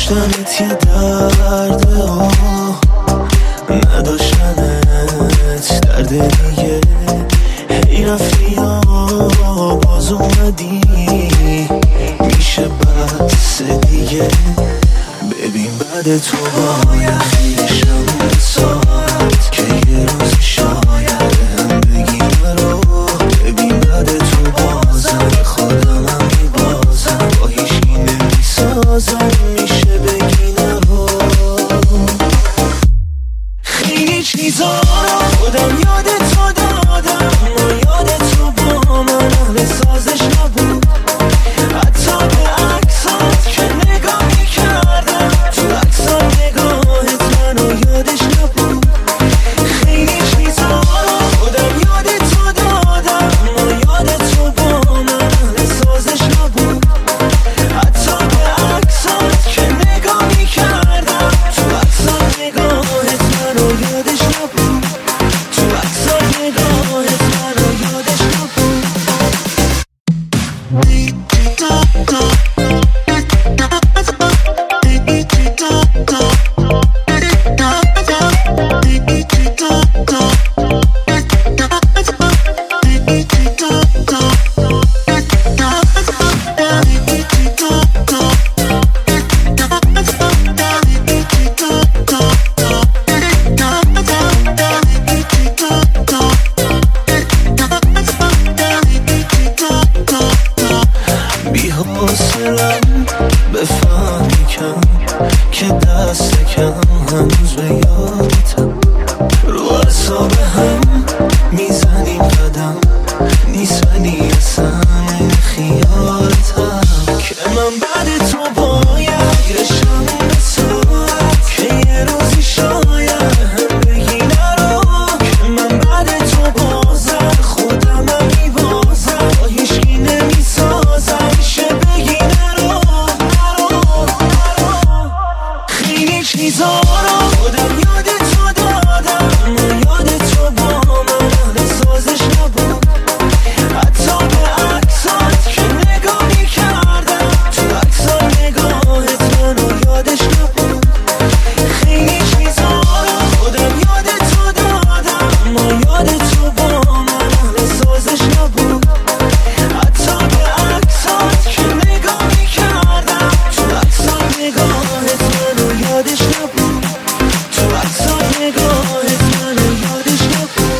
داشتنت یه درده نداشتنت درد دیگه. هی رفتی یا باز اومدی، میشه بس دیگه. ببین بعد تو باید خیلیشم به ساعت که یه روز شاید هم بگی نرو. ببین بعد تو بازم خودم هم میبازم، با هیچی نمیسازم، میشه بگی نرو. خیلی چیزا رو خودم یاد تو دادم، اما یاد تو با من اهل سازش نبود. حتی به عکسات که نگاه میکردم، تو عکسات نگاهت منو یادش نبود. خیلی چیزا رو خودم یاد تو دادم، اما یاد تو با من اهل سازش نبود. حتی به عکسات که نگاه میکردم، تو عکسات نگاهت منو یادش نبود. تو عکسات نگاهت منو یادش نبود. بی حوصلم بفهمی کم که دست کم هنوز به یادتم. رو اعصاب هم میزنیم قدم، نیسانی اصلا این خیالتم. که من بعد تو باید گیرشم به ساعت که یه روزی شاید هم بگی نرو. که من بعد تو بازم خودم هم میبازم، با هیچکی نمیسازم، میشه بگی نرو نرو نرو. خیلی چیزا رو خودم یاد تو دادم، اما یاد تو با من اهل سازش نبود. حتی به عکسات که نگاه میکردم، تو عکسات نگاهت منو یادش نبود. خیلی چیزا رو خودم یاد تو دادم، اما یاد تو با من اهل سازش نبود. حتی به عکسات که نگاه میکردم، تو عکسات نگاهت منو یادش نبود. تو عکسات نگاهت منو یادش نبود.